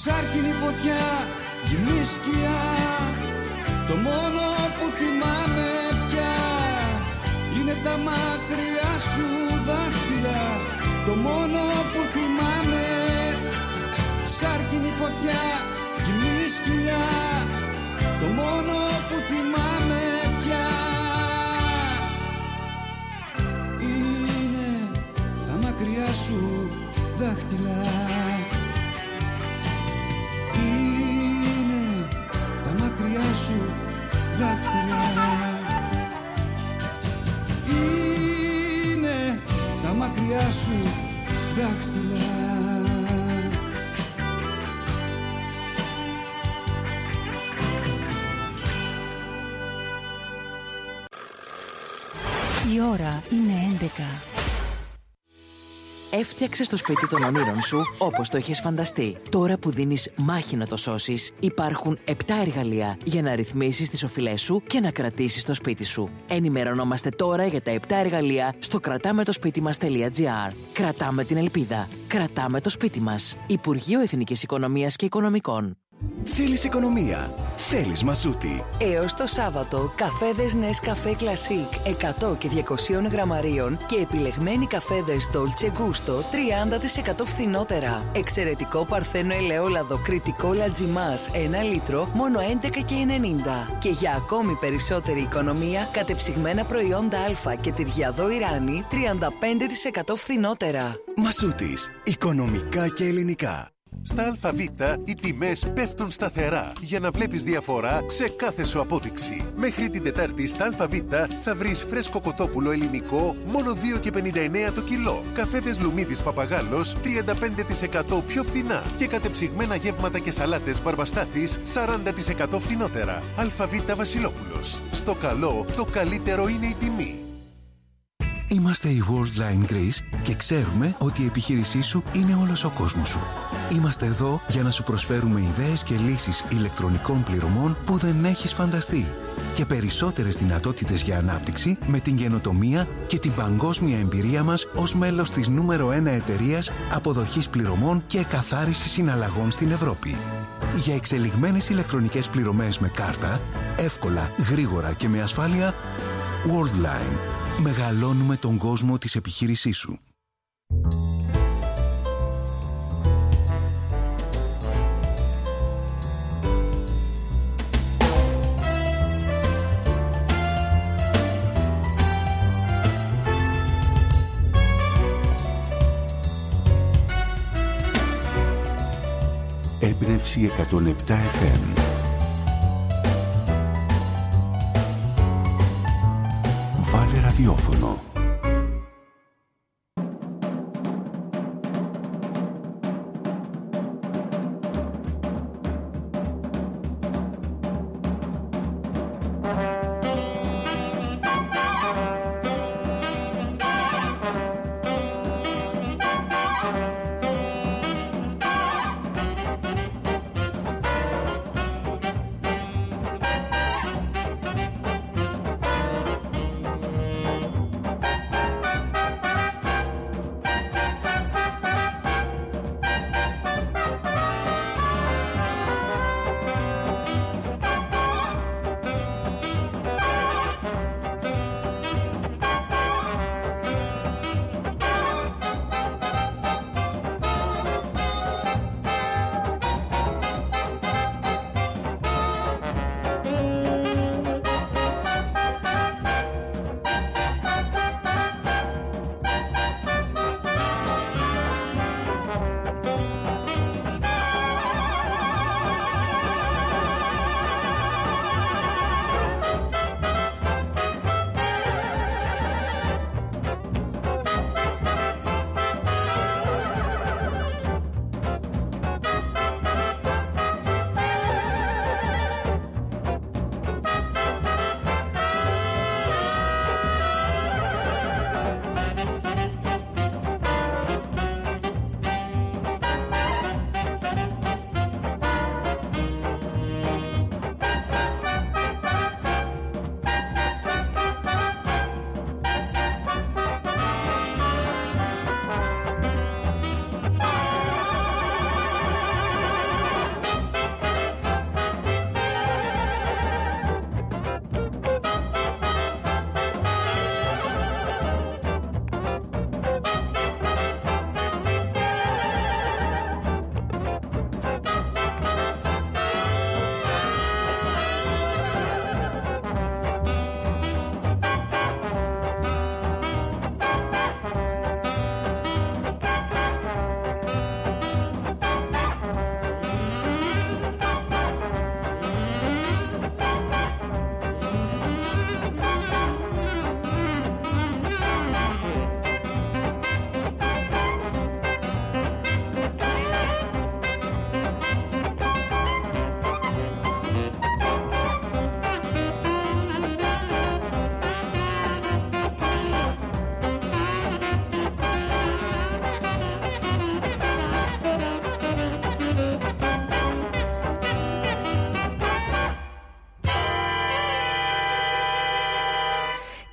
Σάρκινη φωτιά, γυμνή σκιά, το μόνο που θυμάμαι πια είναι τα μακριά σου δάχτυλα. Το μόνο που θυμάμαι. Σάρκινη φωτιά, γυμνή σκιά, το μόνο που θυμάμαι πια είναι τα μακριά σου δάχτυλα. Είναι τα μακριά σου δάχτυλα. Είναι τα μακριά σου δάχτυλα. Η ώρα είναι 11. Έφτιαξες το σπίτι των ονείρων σου όπως το έχεις φανταστεί. Τώρα που δίνεις μάχη να το σώσεις, υπάρχουν 7 εργαλεία για να ρυθμίσεις τις οφειλές σου και να κρατήσεις το σπίτι σου. Ενημερωνόμαστε τώρα για τα 7 εργαλεία στο κρατάμετοσπίτιμας.gr. Κρατάμε την ελπίδα. Κρατάμε το σπίτι μας. Υπουργείο Εθνικής Οικονομίας και Οικονομικών. Θέλεις οικονομία. Θέλεις Μασούτη. Έως το Σάββατο, καφέδες Nescafé Classic 100 και 200 γραμμαρίων και επιλεγμένοι καφέδες Dolce Gusto 30% φθηνότερα. Εξαιρετικό παρθένο ελαιόλαδο κριτικό Λατζιμάς 1 λίτρο μόνο 11,90. Και για ακόμη περισσότερη οικονομία, κατεψυγμένα προϊόντα Α και τυριαδό Ιράνι 35% φθηνότερα. Μασούτης. Οικονομικά και ελληνικά. Στα ΑΒ οι τιμές πέφτουν σταθερά για να βλέπεις διαφορά σε κάθε σου απόδειξη. Μέχρι την Τετάρτη στα ΑΒ θα βρεις φρέσκο κοτόπουλο ελληνικό μόνο 2,59 το κιλό. Καφέδες Λουμίδης Παπαγάλος 35% πιο φθηνά. Και κατεψυγμένα γεύματα και σαλάτες Μπαρμπαστάθης 40% φθηνότερα. ΑΒ Βασιλόπουλος. Στο καλό, το καλύτερο είναι η τιμή. Είμαστε η Worldline Greece και ξέρουμε ότι η επιχείρησή σου είναι όλος ο κόσμος σου. Είμαστε εδώ για να σου προσφέρουμε ιδέες και λύσεις ηλεκτρονικών πληρωμών που δεν έχεις φανταστεί και περισσότερες δυνατότητες για ανάπτυξη με την καινοτομία και την παγκόσμια εμπειρία μας ως μέλος της νούμερο 1 εταιρείας αποδοχής πληρωμών και εκαθάρισης συναλλαγών στην Ευρώπη. Για εξελιγμένες ηλεκτρονικές πληρωμές με κάρτα, εύκολα, γρήγορα και με ασφάλεια, Worldline. Μεγαλώνουμε τον κόσμο της επιχείρησής σου. Έμπνευση 107 FM. Βάλε ραδιόφωνο.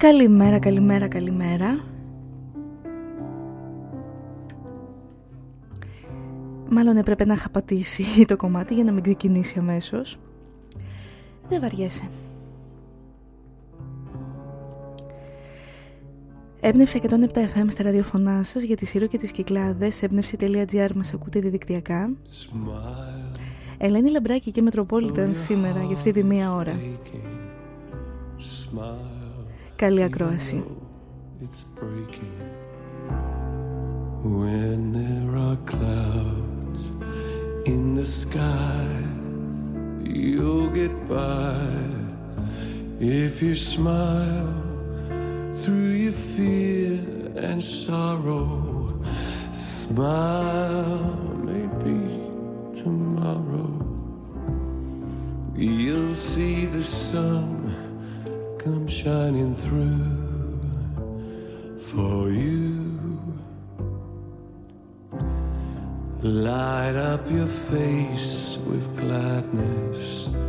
Καλημέρα, καλημέρα, καλημέρα. Μάλλον έπρεπε να είχα πατήσει το κομμάτι για να μην ξεκινήσει αμέσως. Δεν βαριέσαι. Έμπνευση 107 FM στα ραδιοφωνά σας για τη Σύρο και τις Κυκλάδες. Έμπνευση.gr μας ακούτε διαδικτυακά. Ελένη Λαμπράκη και Μετροπόλιταν σήμερα για αυτή τη μία ώρα. Καλή ακρόαση. When there are clouds in the sky, you'll get by if you smile through your fear and sorrow. Smile, maybe tomorrow you'll see the sun come shining through for you. Light up your face with gladness,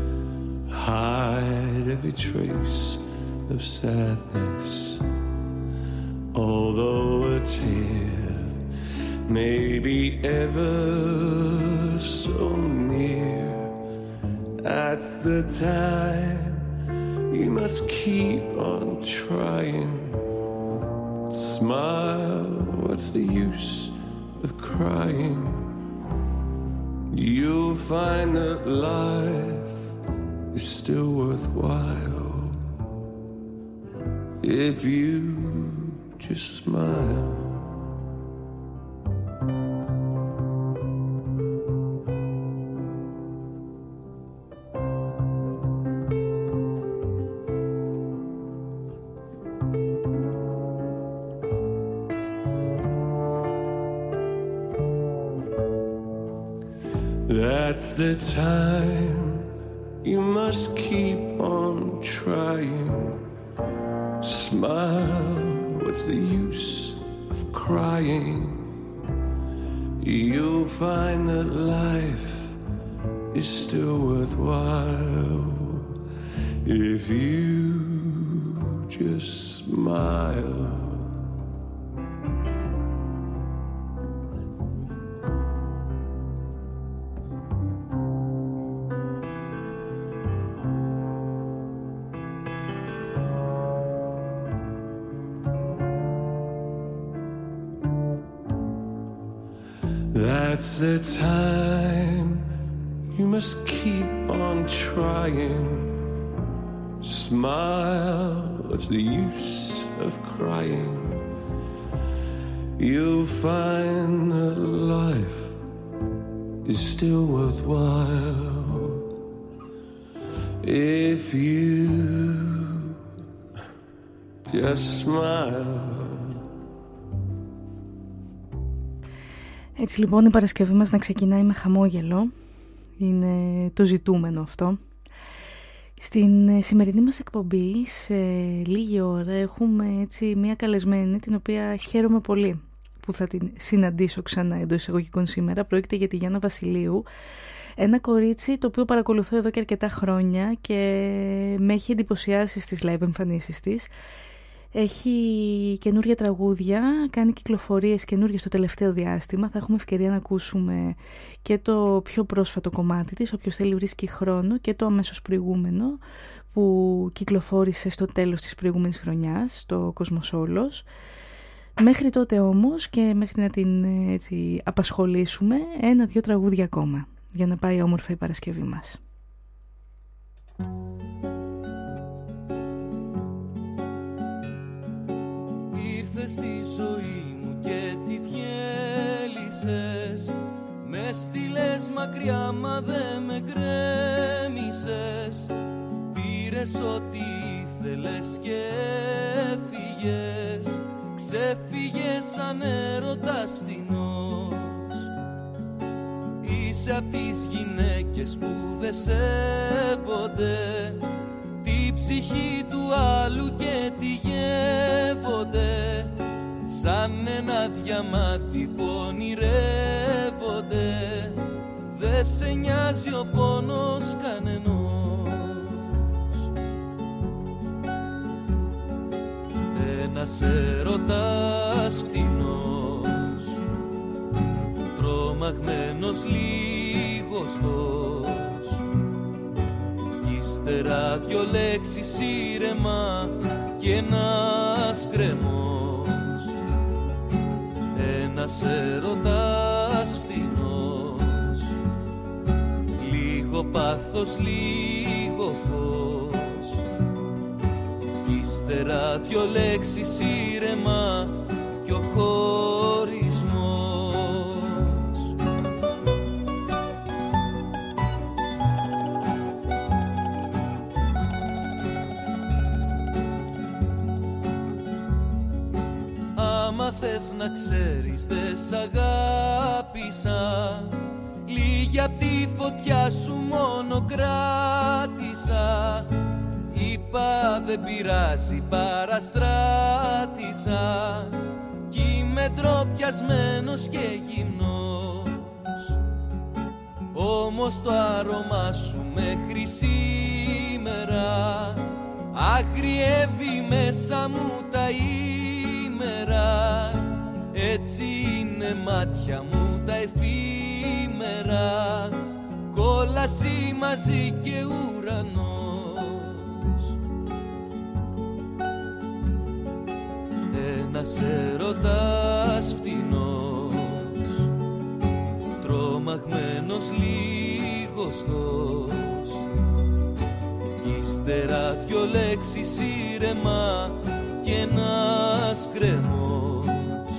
hide every trace of sadness. Although a tear may be ever so near, that's the time you must keep on trying. Smile, what's the use of crying? You'll find that life is still worthwhile if you just smile. That's the time you must keep on trying. Smile, what's the use of crying? You'll find that life is still worthwhile if you just smile. That's the time you must keep on trying. Smile, what's the use of crying? You'll find that life is still worthwhile if you just smile. Έτσι λοιπόν η Παρασκευή μας να ξεκινάει με χαμόγελο. Είναι το ζητούμενο αυτό. Στην σημερινή μας εκπομπή σε λίγη ώρα έχουμε έτσι μια καλεσμένη, την οποία χαίρομαι πολύ που θα την συναντήσω ξανά εντός εισαγωγικών σήμερα. Πρόκειται για τη Γιάννα Βασιλείου, ένα κορίτσι το οποίο παρακολουθώ εδώ και αρκετά χρόνια και με έχει εντυπωσιάσει στις live εμφανίσεις της. Έχει καινούργια τραγούδια, κάνει κυκλοφορίες καινούργιες το τελευταίο διάστημα. Θα έχουμε ευκαιρία να ακούσουμε και το πιο πρόσφατο κομμάτι της, όποιος θέλει βρίσκει χρόνο, και το αμέσως προηγούμενο που κυκλοφόρησε στο τέλος της προηγούμενης χρονιάς, το Κοσμοσόλος. Μέχρι τότε όμως και μέχρι να την έτσι απασχολήσουμε, 1-2 τραγούδια ακόμα για να πάει όμορφα η Παρασκευή μας. Ήρθες στη ζωή μου και τη διέλυσες, με στείλες μακριά μα δε με γκρέμισες. Πήρες ό,τι ήθελες και έφυγες, ξέφυγες σαν έρωτας φτηνός. Είσαι απ' τις γυναίκες που δε σέβονται τη ψυχή του άλλου και τη γεύονται, σαν ένα διαμάτι που ονειρεύονται. Δε σε νοιάζει ο πόνος κανενός. Ένας έρωτας φτηνός, τρομαγμένος λιγοστός, κι ύστερα δυο λέξεις ήρεμα και ένας γκρεμός. Ένας έρωτας φτηνός, λίγο πάθος, λίγο φως, κι ύστερα δυο λέξεις ήρεμα κι ο χωρισμός. Άμα θες να ξέρεις δε σ' αγάπησα, λίγη απ' τη φωτιά σου μόνο κράτησα. Είπα δεν πειράζει, παραστράτησα κι είμαι ντροπιασμένος και γυμνός. Όμως το άρωμά σου μέχρι σήμερα αγριεύει μέσα μου τα ήμερα. Έτσι είναι μάτια μου τα εφήμερα, κόλαση μαζί και ουρανός. Ένας έρωτας φτηνός, τρομαγμένος λιγοστός, ύστερα δυο λέξεις ήρεμα και ένας γκρεμός.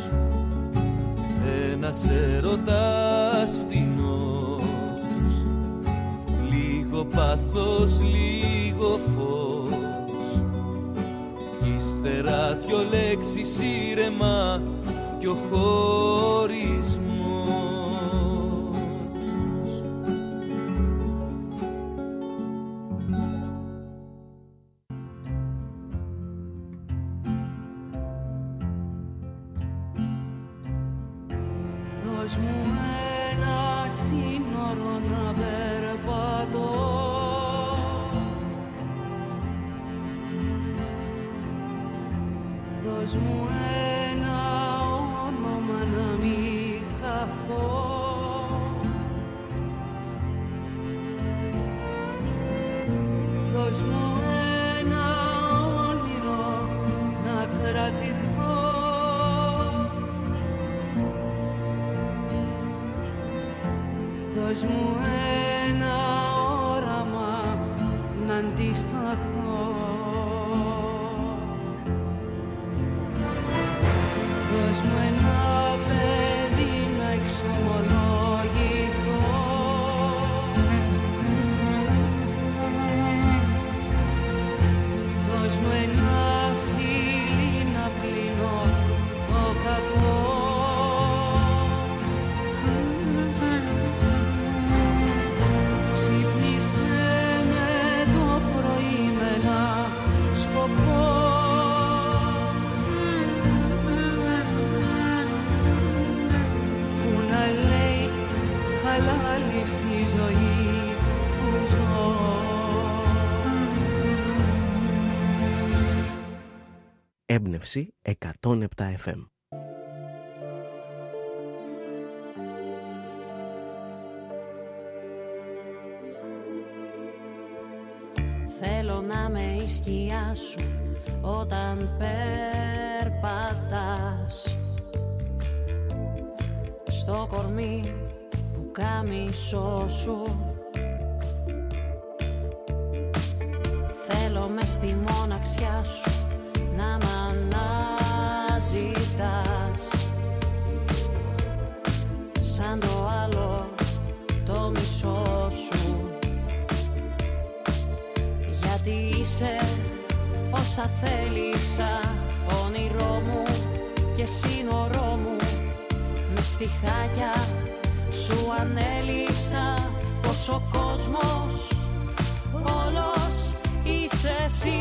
Ένας έρωτας φτηνός, λίγο πάθος, λίγο φως, ύστερα δυο λέξεις ήρεμα κι ο χωρισμός. Δώσ' μου ένα σύνορο να περπατώ, δώσ' μου ένα όνομα να μην χαθώ, δώσ' μου ένα όνειρο να κρατηθώ, δώσ' μου ένα όραμα να αντισταθώ, δώσ' μου ένα παιδί να εξομολογηθώ, δώσ' μου ένα φίλι να πλύνω το κακό, ξύπνησε με το πρωί με ένα σκοπό, που να λέει χαλάλι στη ζωή που ζω. Έμπνευση 107 FM. Θέλω να με η σκιά σου όταν περπατάς, στο κορμί που κάμισό σου. Θέλω μες στη μοναξιά σου να μ' αναζητάς, σαν το άλλο το μισό σου. Γιατί είσαι όσα θέλησα, όνειρό μου και σύνορό μου. Μες στη χάκια σου ανέλησα, πως ο κόσμος όλος είσαι εσύ.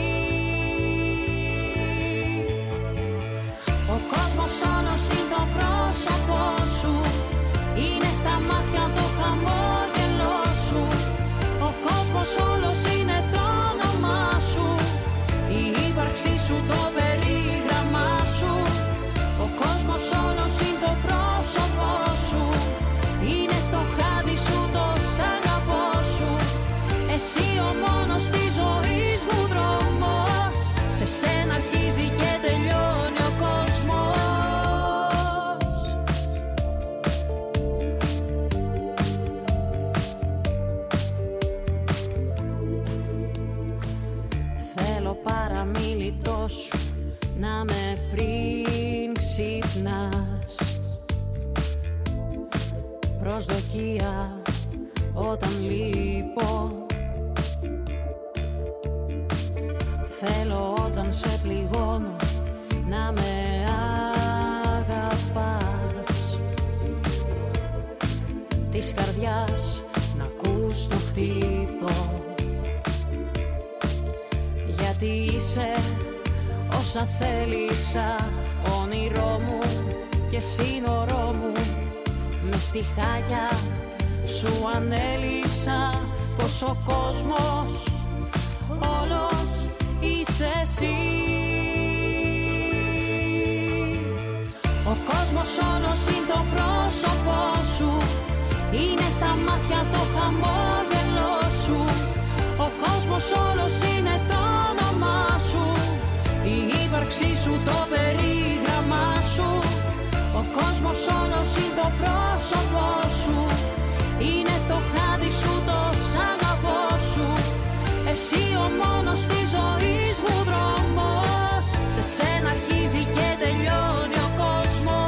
Ο κόσμος όλος είναι το πρόσωπό σου, είναι τα μάτια το χαμόγελό σου. Ο κόσμος όλος είναι το όνομά σου, η ύπαρξή σου το περίγραμμά δυο σου να με πριν ξυπνάς. Προσδοκία όταν λείπω. Θέλω όταν σε πληγώνω να με αγαπάς. Της καρδιάς να ακούς το χτύπο. Γιατί είσαι όσα θέλησα, όνειρό μου και σύνορό μου. Μες στη χάγια σου ανέλησα πως ο κόσμος όλος είσαι εσύ. Ο κόσμος όλος είναι το πρόσωπό σου, είναι τα μάτια, το χαμόγελό σου. Ο κόσμος όλος είναι το όνομά σου, η ύπαρξή σου, το περίγραμμά σου. Ο κόσμος όλος είναι το πρόσωπό σου, είναι το χάδι σου, το σ' σου. Εσύ ο μόνος της ζωής μου δρόμος, σε σένα αρχίζει και τελειώνει ο κόσμος.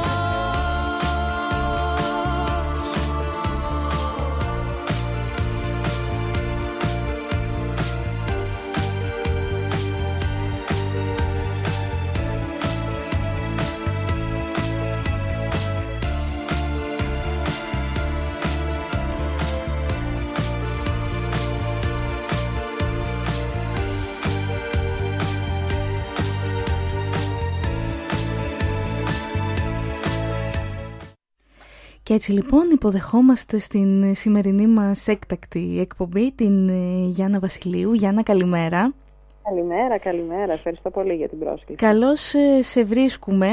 Και έτσι λοιπόν υποδεχόμαστε στην σημερινή μας έκτακτη εκπομπή την Γιάννα Βασιλείου. Γιάννα, καλημέρα. Καλημέρα. Ευχαριστώ πολύ για την πρόσκληση. Καλώς σε βρίσκουμε.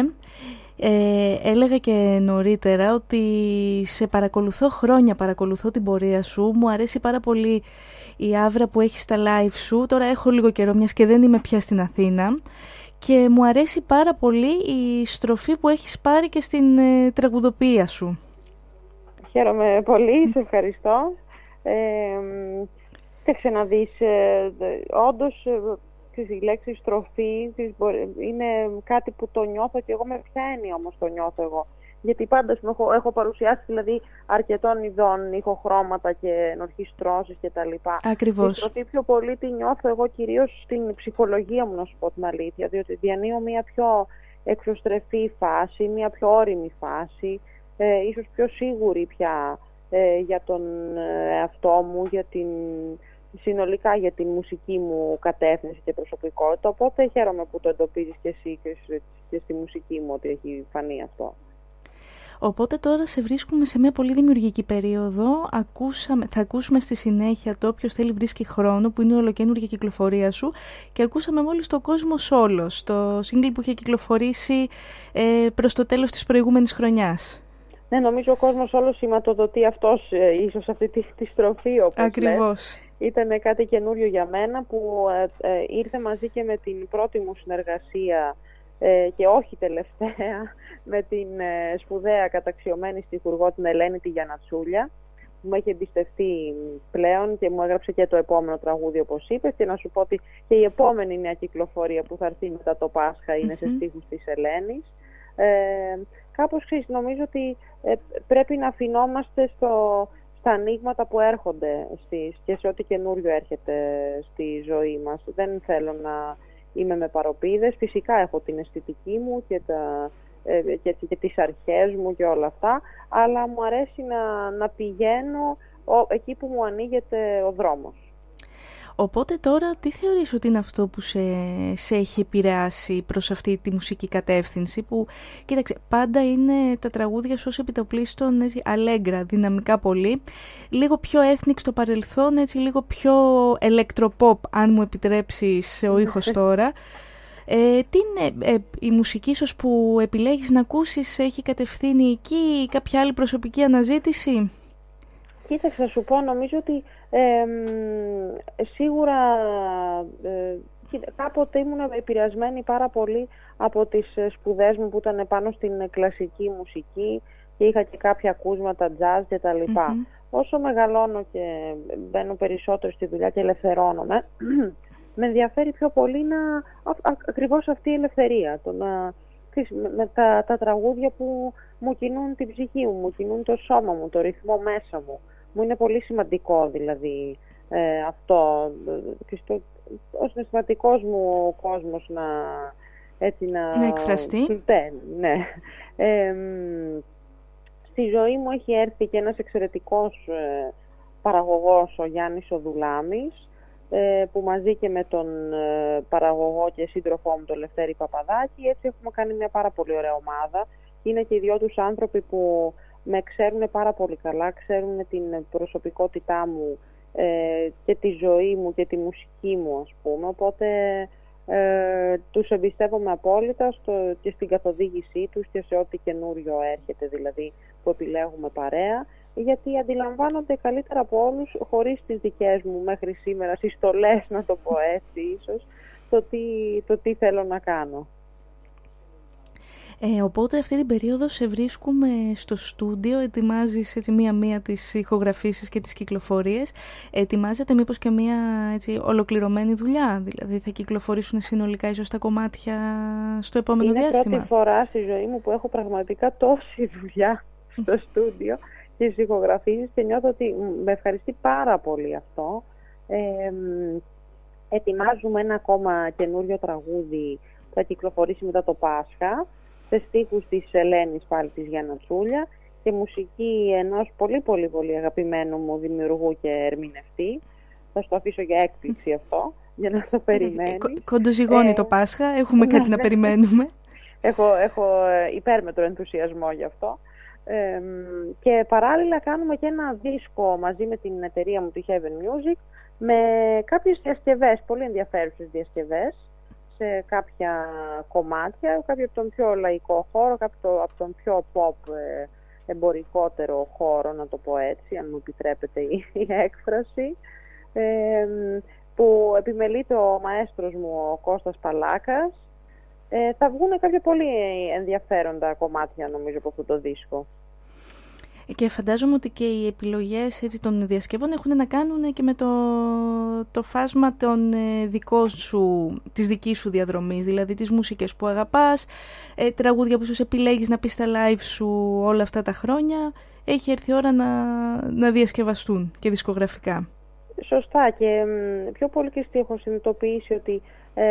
Έλεγα και νωρίτερα ότι σε παρακολουθώ χρόνια, παρακολουθώ την πορεία σου. Μου αρέσει πάρα πολύ η άβρα που έχεις στα live σου. Τώρα έχω λίγο καιρό, μιας και δεν είμαι πια στην Αθήνα. Και μου αρέσει πάρα πολύ η στροφή που έχεις πάρει και στην τραγουδοποιία σου. Χαίρομαι πολύ, σε ευχαριστώ. Κοίταξε να δεις, όντως η λέξη στροφή είναι κάτι που το νιώθω και εγώ. Με ποια έννοια όμως το νιώθω εγώ? Γιατί πάντα έχω παρουσιάσει δηλαδή αρκετών ειδών, ηχοχρώματα και ενορχιστρώσεις και τα λοιπά. Ακριβώς. Η στροφή πιο πολύ τη νιώθω εγώ κυρίως στην ψυχολογία μου, να σου πω την αλήθεια, διότι διανύω μια πιο εξωστρεφή φάση, μια πιο όριμη φάση, ίσως πιο σίγουρη πια για τον εαυτό μου, συνολικά για την μουσική μου κατεύθυνση και προσωπικότητα. Οπότε χαίρομαι που το εντοπίζεις και εσύ και στη μουσική μου ότι έχει φανεί αυτό. Οπότε τώρα σε βρίσκουμε σε μια πολύ δημιουργική περίοδο. Θα ακούσουμε στη συνέχεια το «Όποιος θέλει βρίσκει χρόνο», που είναι η ολοκαίνουργια κυκλοφορία σου, και ακούσαμε μόλις το «Κόσμος όλος», το single που είχε κυκλοφορήσει προς το τέλος της προηγούμενης χρονιάς. Ναι, νομίζω ο κόσμος όλος σηματοδοτεί αυτός ίσως αυτή τη στροφή, όπως ακριβώς. Ήταν κάτι καινούριο για μένα που ήρθε μαζί και με την πρώτη μου συνεργασία και όχι τελευταία με την σπουδαία καταξιωμένη στιχουργό την Ελένη τη Γιαννατσούλια, που με έχει εμπιστευτεί πλέον και μου έγραψε και το επόμενο τραγούδι, όπως είπες, και να σου πω ότι και η επόμενη νέα κυκλοφορία που θα έρθει μετά το Πάσχα είναι σε στίχους της Ελένης. Κάπως νομίζω ότι πρέπει να αφινόμαστε στα ανοίγματα που έρχονται και σε ό,τι καινούριο έρχεται στη ζωή μας. Δεν θέλω να είμαι με παροπίδες. Φυσικά έχω την αισθητική μου και τις αρχές μου και όλα αυτά, αλλά μου αρέσει να πηγαίνω εκεί που μου ανοίγεται ο δρόμος. Οπότε τώρα τι θεωρείς ότι είναι αυτό που σε έχει επηρεάσει προς αυτή τη μουσική κατεύθυνση, που κοίταξε, πάντα είναι τα τραγούδια σου ως επιτοπλίστων αλέγκρα, δυναμικά πολύ, λίγο πιο ethnic στο παρελθόν, έτσι λίγο πιο electropop, αν μου επιτρέψεις ο ήχος τώρα. Τι είναι η μουσική ίσως που επιλέγεις να ακούσεις, έχει κατευθύνει εκεί κάποια άλλη προσωπική αναζήτηση? Κοίταξε, θα σου πω, νομίζω ότι σίγουρα κάποτε ήμουν επηρεασμένη πάρα πολύ από τις σπουδές μου που ήταν πάνω στην κλασική μουσική και είχα και κάποια ακούσματα jazz και τα λοιπά. Όσο μεγαλώνω και μπαίνω περισσότερο στη δουλειά και ελευθερώνομαι, με ενδιαφέρει πιο πολύ ακριβώς αυτή η ελευθερία, με τα τραγούδια που μου κινούν την ψυχή μου κινούν το σώμα μου, το ρυθμό μέσα μου. Μου είναι πολύ σημαντικό δηλαδή αυτό, ο συναισθηματικός μου κόσμος να εκφραστεί. Ναι. Στη ζωή μου έχει έρθει και ένας εξαιρετικός παραγωγός, ο Γιάννης ο Δουλάμης, που μαζί και με τον παραγωγό και σύντροφό μου, τον Λευτέρη Παπαδάκη, έτσι έχουμε κάνει μια πάρα πολύ ωραία ομάδα. Είναι και οι δυο τους άνθρωποι που με ξέρουν πάρα πολύ καλά, ξέρουν την προσωπικότητά μου και τη ζωή μου και τη μουσική μου, ας πούμε, οπότε τους εμπιστεύομαι απόλυτα και στην καθοδήγησή τους και σε ό,τι καινούριο έρχεται, δηλαδή που επιλέγουμε παρέα, γιατί αντιλαμβάνονται καλύτερα από όλους, χωρίς τις δικές μου μέχρι σήμερα συστολές, να το πω έτσι ίσως, το τι θέλω να κάνω. Οπότε αυτή την περίοδο σε βρίσκουμε στο στούντιο, ετοιμάζεις έτσι μία-μία τις ηχογραφήσεις και τις κυκλοφορίες. Ετοιμάζεται μήπως και μία έτσι ολοκληρωμένη δουλειά, δηλαδή θα κυκλοφορήσουν συνολικά ίσως τα κομμάτια στο επόμενο διάστημα? Είναι πρώτη φορά στη ζωή μου που έχω πραγματικά τόση δουλειά στο στούντιο και στις ηχογραφήσεις και νιώθω ότι με ευχαριστεί πάρα πολύ αυτό. Ετοιμάζουμε ένα ακόμα καινούριο τραγούδι που θα κυκλοφορήσει μετά το Πάσχα, σε στίχους της Ελένης πάλι της Γιάννα Τσούλια και μουσική ενός πολύ πολύ πολύ αγαπημένου μου δημιουργού και ερμηνευτή. Θα στο αφήσω για έκπληξη αυτό, για να το περιμένει. Κοντοζυγώνει το Πάσχα, έχουμε κάτι να περιμένουμε. Έχω υπέρμετρο ενθουσιασμό γι' αυτό. Και παράλληλα κάνουμε και ένα δίσκο μαζί με την εταιρεία μου, τη Heaven Music, με κάποιες διασκευές, πολύ ενδιαφέρουσες διασκευές, σε κάποια κομμάτια, κάποιο από τον πιο λαϊκό χώρο, κάποιο από τον πιο pop εμπορικότερο χώρο, να το πω έτσι, αν μου επιτρέπετε η έκφραση, που επιμελείται ο μαέστρος μου, ο Κώστας Παλάκας. Θα βγουν κάποια πολύ ενδιαφέροντα κομμάτια, νομίζω, από αυτό το δίσκο. Και φαντάζομαι ότι και οι επιλογές έτσι, των διασκευών έχουν να κάνουν και με το φάσμα των της δικής σου διαδρομής, δηλαδή τις μουσικές που αγαπάς, τραγούδια που σου επιλέγεις να πεις στα live σου όλα αυτά τα χρόνια. Έχει έρθει η ώρα να διασκευαστούν και δισκογραφικά. Σωστά, και πιο πολύ και έχω συνειδητοποιήσει ότι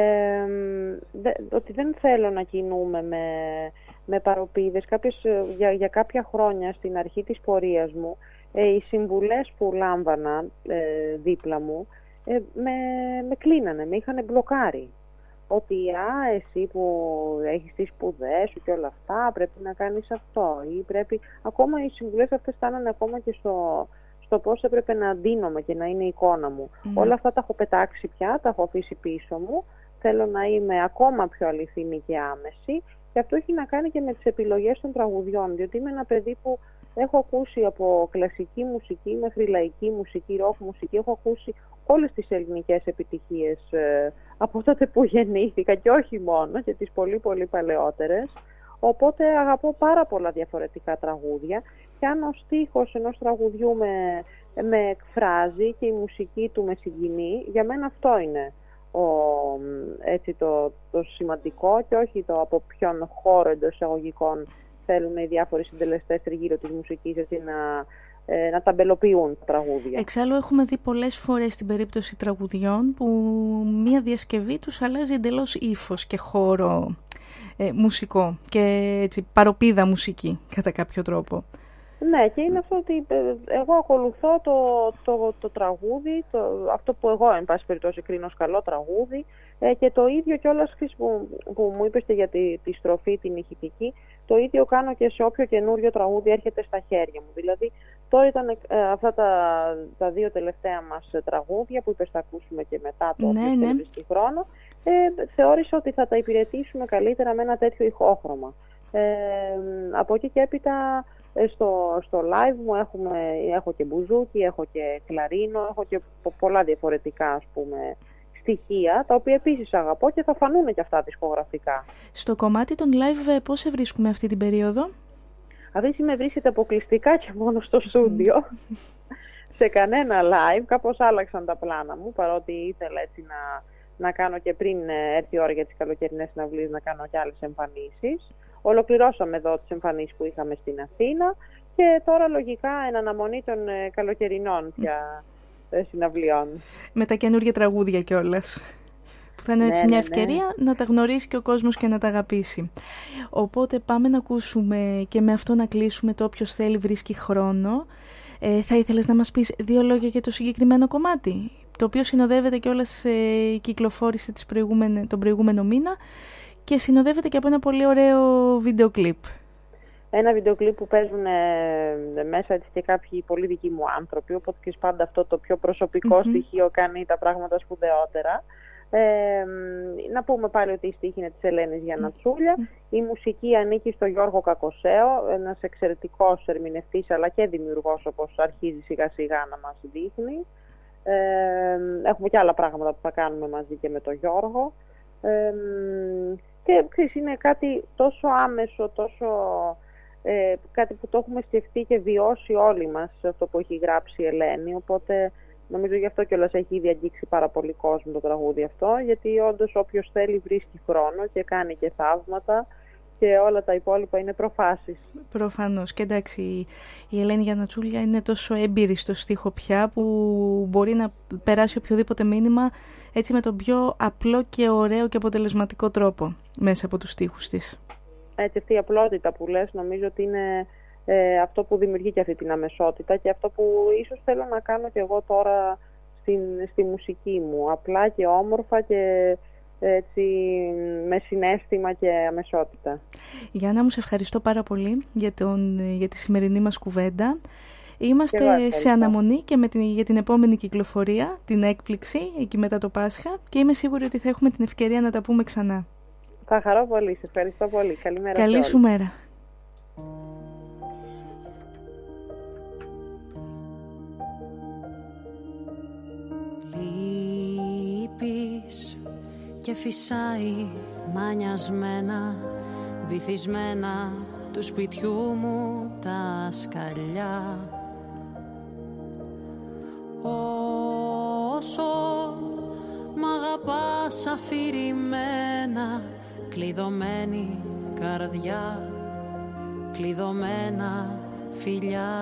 δεν θέλω να κινούμε με παροπίδες. Για κάποια χρόνια στην αρχή της πορείας μου, οι συμβουλές που λάμβανα δίπλα μου με κλείνανε, με είχαν μπλοκάρει. Ότι εσύ που έχεις τις σπουδές σου και όλα αυτά πρέπει να κάνεις αυτό, ή πρέπει... Ακόμα οι συμβουλές αυτές φτάνανε ακόμα και στο πώς έπρεπε να ντύνομαι και να είναι η εικόνα μου. Όλα αυτά τα έχω πετάξει πια, τα έχω αφήσει πίσω μου. Θέλω να είμαι ακόμα πιο αληθινή και άμεση, και αυτό έχει να κάνει και με τις επιλογές των τραγουδιών, διότι είμαι ένα παιδί που έχω ακούσει από κλασική μουσική μέχρι λαϊκή μουσική, ροκ μουσική, έχω ακούσει όλες τις ελληνικές επιτυχίες από τότε που γεννήθηκα και όχι μόνο, και τις πολύ πολύ παλαιότερες. Οπότε αγαπώ πάρα πολλά διαφορετικά τραγούδια, και αν ο στίχος ενός τραγουδιού με εκφράζει και η μουσική του με συγκινεί, για μένα αυτό είναι το σημαντικό, και όχι το από ποιον χώρο εντός εισαγωγικών θέλουν οι διάφοροι συντελεστές τριγύρω της μουσικής έτσι να ταμπελοποιούν τα τραγούδια. Εξάλλου έχουμε δει πολλές φορές στην περίπτωση τραγουδιών που μία διασκευή τους αλλάζει εντελώς ύφος και χώρο μουσικό και έτσι, παροπίδα μουσική κατά κάποιο τρόπο. Ναι, και είναι αυτό ότι εγώ ακολουθώ το τραγούδι, αυτό που εγώ εν πάση περιπτώσει κρίνω ως καλό τραγούδι, και το ίδιο κιόλας που μου είπες για τη στροφή, την ηχητική, το ίδιο κάνω και σε όποιο καινούριο τραγούδι έρχεται στα χέρια μου. Δηλαδή τώρα ήταν αυτά τα δύο τελευταία μας τραγούδια που είπες θα ακούσουμε και μετά το στη χρόνο, θεώρησα ότι θα τα υπηρετήσουμε καλύτερα με ένα τέτοιο ηχόχρωμα. Από εκεί και έπειτα στο live μου έχω και μπουζούκι, έχω και κλαρίνο, έχω και πολλά διαφορετικά ας πούμε στοιχεία, τα οποία επίσης αγαπώ και θα φανούν και αυτά δισκογραφικά. Στο κομμάτι των live πώς σε βρίσκουμε αυτή την περίοδο? Αυτή με βρίσκεται αποκλειστικά και μόνο στο στούντιο. Σε κανένα live, κάπως άλλαξαν τα πλάνα μου, παρότι ήθελα έτσι να κάνω και πριν έρθει η ώρα για τις καλοκαιρινές συναυλίες να κάνω και άλλες εμφανίσεις. Ολοκληρώσαμε εδώ τις εμφανίσεις που είχαμε στην Αθήνα και τώρα λογικά εν αναμονή των καλοκαιρινών πια συναυλιών. Με τα καινούργια τραγούδια κιόλας. Που θα είναι έτσι μια ευκαιρία να τα γνωρίσει και ο κόσμος και να τα αγαπήσει. Οπότε πάμε να ακούσουμε και με αυτό να κλείσουμε το «Όποιος θέλει βρίσκει χρόνο». Θα ήθελες να μας πεις 2 λόγια για το συγκεκριμένο κομμάτι, το οποίο συνοδεύεται κιόλας, κυκλοφόρησε τον προηγούμενο μήνα και συνοδεύεται και από ένα πολύ ωραίο βίντεο κλιπ. Ένα βίντεο κλιπ που παίζουν μέσα έτσι και κάποιοι πολύ δικοί μου άνθρωποι, οπότε και πάντα αυτό το πιο προσωπικό στοιχείο κάνει τα πράγματα σπουδαιότερα. Να πούμε πάλι ότι η στίχη είναι της Ελένης Γιαννατσούλια. Η μουσική ανήκει στο Γιώργο Κακοσέο, ένας εξαιρετικός ερμηνευτής αλλά και δημιουργός, όπως αρχίζει σιγά σιγά να μας δείχνει. Έχουμε και άλλα πράγματα που θα κάνουμε μαζί και με τον Γιώργο. Και ξέρεις, είναι κάτι τόσο άμεσο, κάτι που το έχουμε σκεφτεί και βιώσει όλοι μας, αυτό που έχει γράψει η Ελένη, οπότε νομίζω γι' αυτό κιόλας έχει ήδη αγγίξει πάρα πολύ κόσμο το τραγούδι αυτό, γιατί όντως όποιος θέλει βρίσκει χρόνο και κάνει και θαύματα και όλα τα υπόλοιπα είναι προφάσεις. Προφανώς. Και εντάξει, η Ελένη Γιαννατσούλια είναι τόσο έμπειρη στο στίχο πια που μπορεί να περάσει οποιοδήποτε μήνυμα έτσι με τον πιο απλό και ωραίο και αποτελεσματικό τρόπο μέσα από τους στίχους της. Έτσι, αυτή η απλότητα που λες νομίζω ότι είναι αυτό που δημιουργεί και αυτή την αμεσότητα και αυτό που ίσως θέλω να κάνω και εγώ τώρα στη μουσική μου, απλά και όμορφα και έτσι με συναίσθημα και αμεσότητα. Γιάννα μου, σε ευχαριστώ πάρα πολύ για τη σημερινή μας κουβέντα. Είμαστε σε αναμονή και για την επόμενη κυκλοφορία, την έκπληξη, εκεί μετά το Πάσχα, και είμαι σίγουρη ότι θα έχουμε την ευκαιρία να τα πούμε ξανά. Θα χαρώ πολύ, σε ευχαριστώ πολύ. Καλημέρα. Καλή σου μέρα. Λείπεις και φυσάει μανιασμένα, βυθισμένα του σπιτιού μου τα σκαλιά. Όσο μ' αγαπάς αφηρημένα, κλειδωμένη καρδιά, κλειδωμένα φιλιά.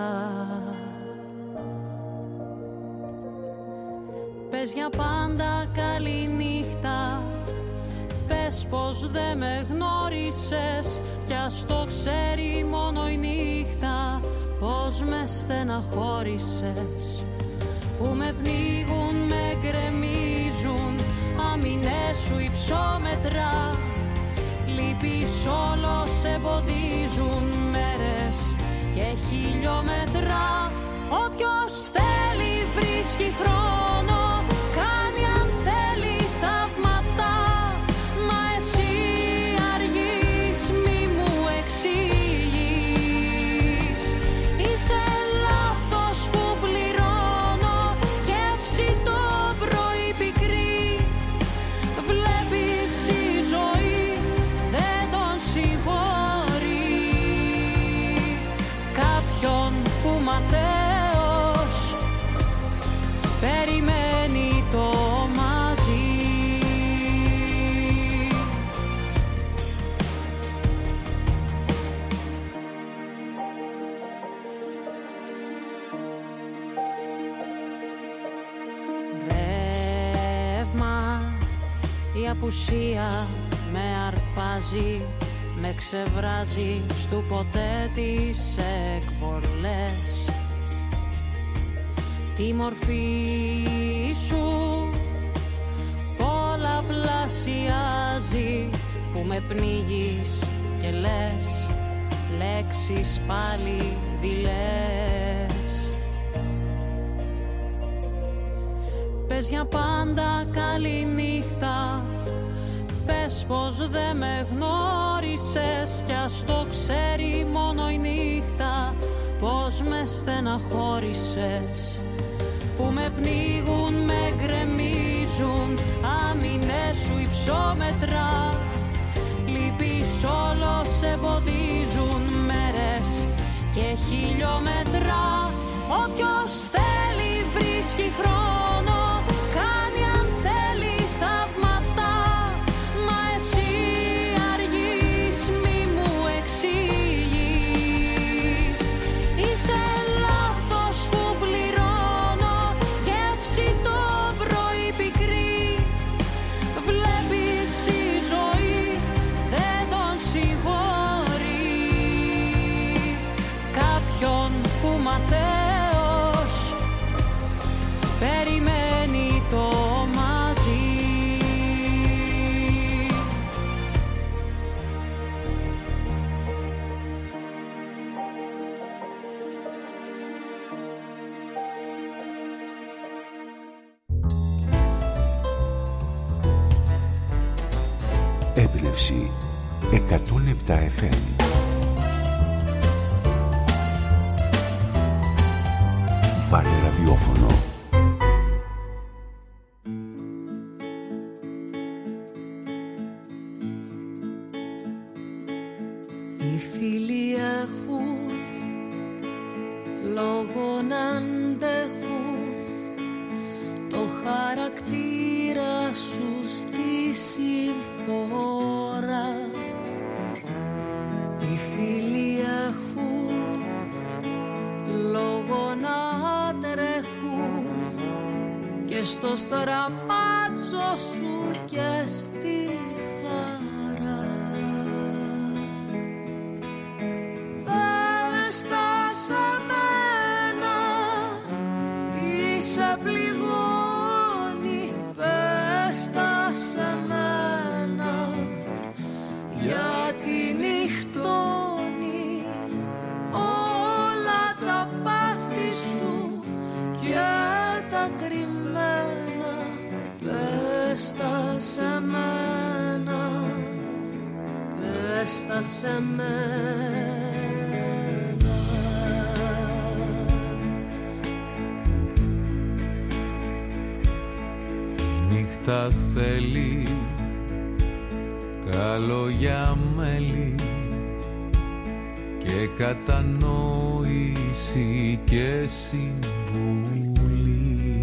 Πες για πάντα καλή νύχτα, πες πως δεν με γνώρισες κι ας το ξέρει μόνο η νύχτα, πως με στεναχώρησες, που με πνίγουν, με γκρεμίζουν, αμυνές σου υψόμετρα, λυπείς όλο σε εμποδίζουν μέρες και χιλιόμετρα. Όποιος θέλει βρίσκει χρόνο, κάνει αν θέλει θαύματα, μα εσύ αργείς, μη μου εξηγείς. Είσαι λάθος που πληρώνω, γεύση το πρωί πικρή. Βλέπεις η ζωή δεν τον συγχωρεί, κάποιον που ματέως περιμένει το μαζί. Ρεύμα, η απουσία με αρπάζει, με ξεβράζει στου ποτέ τις εκβολές. Τη μορφή σου πολλαπλασιάζει, που με πνίγεις και λες λέξεις πάλι δειλές. Πες για πάντα καλή νύχτα, πες πως δεν με γνώρισες κι ας το ξέρει μόνο η νύχτα, πως με στεναχώρησες, που με πνίγουν, με γκρεμίζουν, αμυνές σου υψόμετρα, λυπείς όλο σε εμποδίζουν μέρες και χιλιόμετρα. Όποιος θέλει βρίσκει χρόνο, κάνει αν θέλει θαύματα. Έμπνευση 107 FM. Βάλε ραδιόφωνο. Οι φίλοι έχουν λόγο να αντέχουν το χαρακτήρα σου στη συμφόρα. Οι φίλοι έχουν λόγο να τρέχουν και στο στραπάτσο σου και στη χαρά. Δες τα σε μένα, τι σε πληγώνει, πες τα σε μένα, γιατί νυχτώνει όλα τα πάθη σου και τα κρυμμένα. Πες τα σε μένα, πες τα σε μένα. Νύχτα θέλει καλόγια μέλη και κατανόηση και συμβουλή.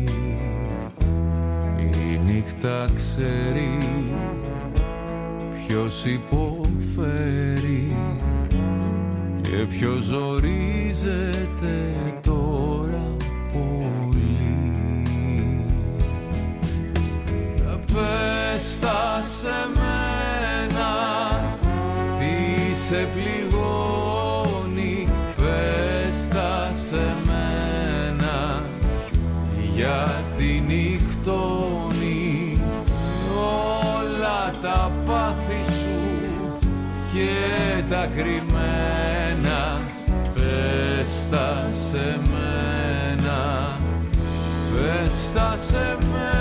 Η νύχτα ξέρει ποιος υποφέρει και ποιος ζορίζεται τώρα πολύ. Πες τα σε μένα, τι σε πληγώνει, πες τα σε μένα, γιατί νυχτώνει όλα τα πάθη σου και τα κρυμμένα. Πες τα σε μένα, πες τα σε μένα.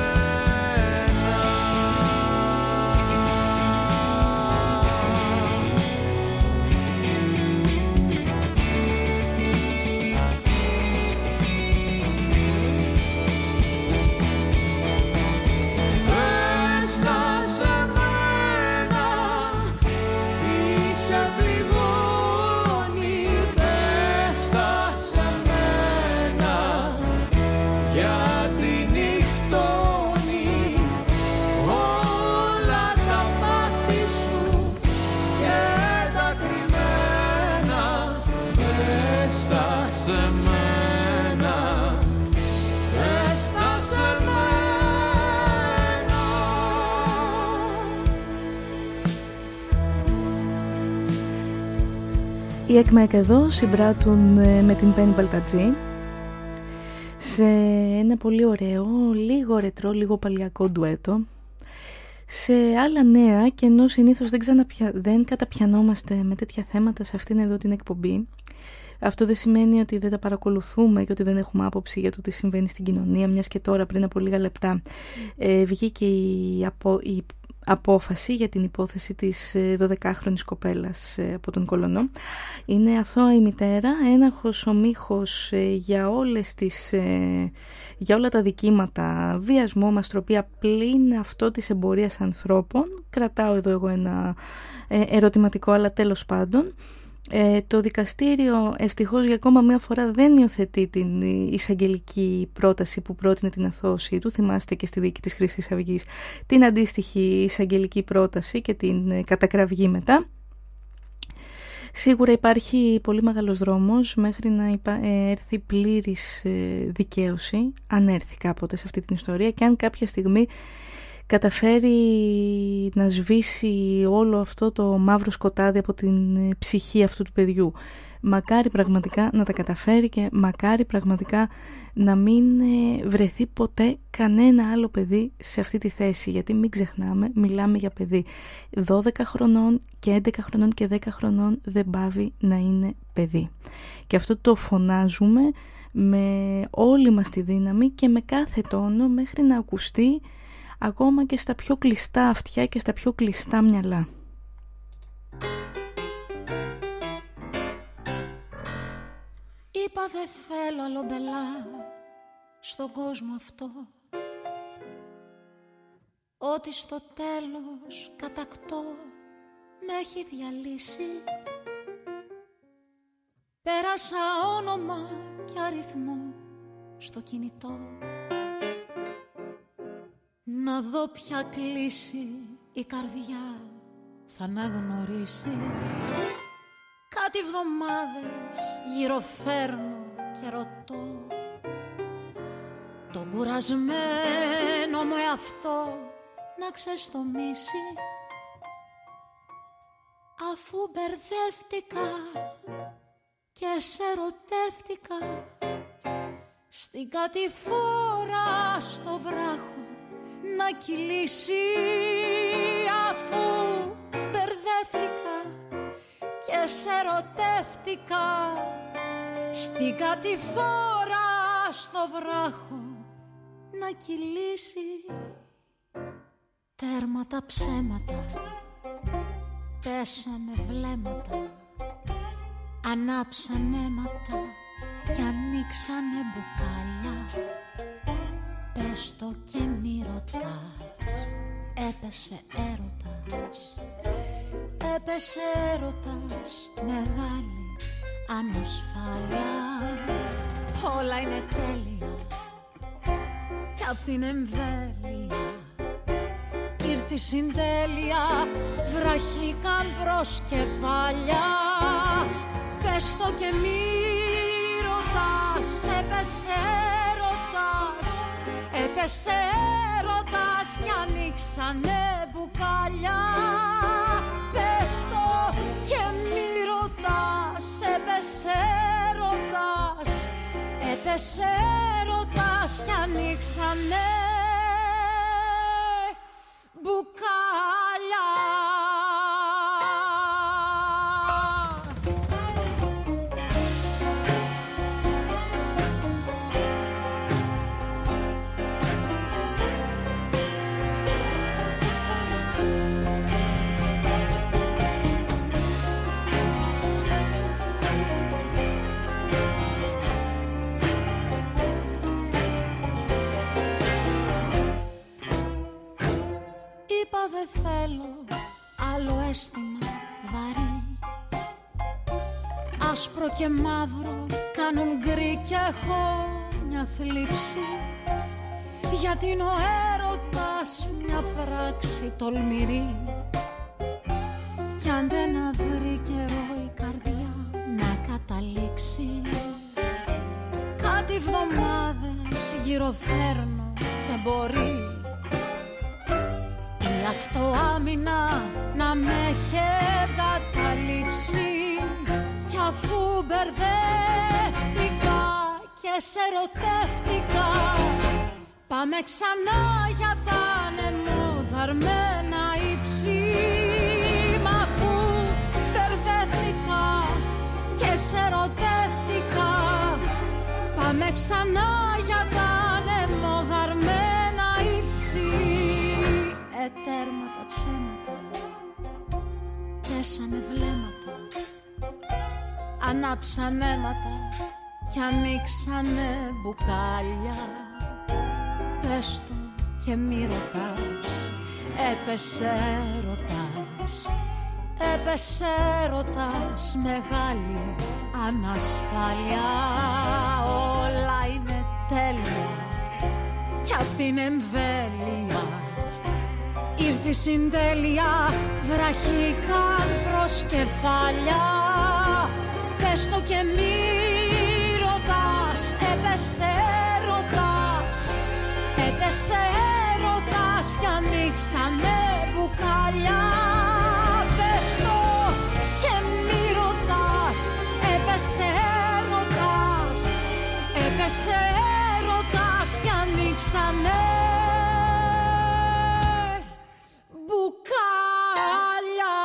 Οι ΕΚΜΕΚ εδώ συμπράττουν με την Penny Baltadji σε ένα πολύ ωραίο, λίγο ρετρό, λίγο παλιακό ντουέτο. Σε άλλα νέα, και ενώ συνήθως δεν καταπιανόμαστε με τέτοια θέματα σε αυτήν εδώ την εκπομπή, αυτό δεν σημαίνει ότι δεν τα παρακολουθούμε και ότι δεν έχουμε άποψη για το τι συμβαίνει στην κοινωνία, μιας και τώρα πριν από λίγα λεπτά βγήκε η απόφαση για την υπόθεση της 12χρονης κοπέλας από τον Κολονό. Είναι αθώα η μητέρα, έναχος ο μύχος για όλα τα δικήματα, βιασμό, μαστροπία, πλην αυτό της εμπορίας ανθρώπων. Κρατάω εδώ εγώ ένα ερωτηματικό, αλλά τέλος πάντων. Το δικαστήριο ευτυχώς για ακόμα μία φορά δεν υιοθετεί την εισαγγελική πρόταση που πρότεινε την αθώωσή του. Θυμάστε και στη δίκη της Χρυσής Αυγής την αντίστοιχη εισαγγελική πρόταση και την κατακραυγή μετά. Σίγουρα υπάρχει πολύ μεγάλος δρόμος μέχρι να έρθει πλήρης δικαίωση, αν έρθει κάποτε σε αυτή την ιστορία, και αν κάποια στιγμή καταφέρει να σβήσει όλο αυτό το μαύρο σκοτάδι από την ψυχή αυτού του παιδιού. Μακάρι πραγματικά να τα καταφέρει και μακάρι πραγματικά να μην βρεθεί ποτέ κανένα άλλο παιδί σε αυτή τη θέση, γιατί μην ξεχνάμε, μιλάμε για παιδί 12 χρονών και 11 χρονών και 10 χρονών, δεν πάβει να είναι παιδί. Και αυτό το φωνάζουμε με όλη μας τη δύναμη και με κάθε τόνο μέχρι να ακουστεί ακόμα και στα πιο κλειστά αυτιά και στα πιο κλειστά μυαλά. Είπα δεν θέλω άλλο μπελά στον κόσμο αυτό, ότι στο τέλος κατακτώ με έχει διαλύσει. Πέρασα όνομα και αριθμό στο κινητό, να δω ποια κλίση η καρδιά θα αναγνωρίσει. Κάτι εβδομάδες γυροφέρνω και ρωτώ τον κουρασμένο μου εαυτό να ξεστομίσει, αφού μπερδεύτηκα και σε ερωτεύτηκα στην κατηφόρα στο βράχο να κυλήσει, αφού μπερδεύτηκα και σε ερωτεύτηκα στην κατηφόρα στο βράχο να κυλήσει. Τέρμα τα ψέματα, πέσανε βλέμματα, ανάψαν αίματα και ανοίξανε μπουκάλια. Πες το και μη ρωτάς, έπεσε έρωτας, έπεσε έρωτας, μεγάλη ανασφάλεια. Όλα είναι τέλεια κι απ' την εμβέλεια ήρθε η συντέλεια, βραχήκαν προς κεφάλια. Πες το και μη ρωτάς, έπεσε έρωτας, έπεσε έρωτας κι ανοίξανε μπουκάλια. Πες το και μη ρωτάς, έπεσε έρωτας, έπεσε έρωτας κι ανοίξανε μπουκάλια. Είπα δεν θέλω άλλο αίσθημα βαρύ, άσπρο και μαύρο κάνουν γκρι κι έχω μια θλίψη, γιατί είναι ο έρωτας μια πράξη τολμηρή κι αν δεν βρει καιρό η καρδιά να καταλήξει. Κάτι εβδομάδες γυροφέρνω και μπορεί η αυτοάμυνα να με έχει καταλήψει, κι αφού μπερδεύτηκα και σε ερωτεύτηκα, πάμε ξανά για τα ανεμοδαρμένα ύψη. Μ' αφού μπερδεύτηκα και σε ερωτεύτηκα, πάμε ξανά για τα ανεμοδαρμένα ύψη. Τέρμα τα ψέματα, πέσανε βλέμματα, ανάψαν αίματα κι ανοίξανε μπουκάλια. Πες το και μη ρωτάς, έπεσε έρωτας, έπεσε έρωτας, μεγάλη ανασφάλεια. Όλα είναι τέλεια κι απ' την εμβέλεια ήρθε η συντέλεια, βραχήκαν προς κεφάλια. Πες το και μη ρωτάς, έπεσε έρωτας, έπεσε έρωτας κι ανοίξανε μπουκάλια. Πες το και μη ρωτάς, έπεσε έρωτας, έπεσε έρωτας κι ανοίξανε μπουκάλια.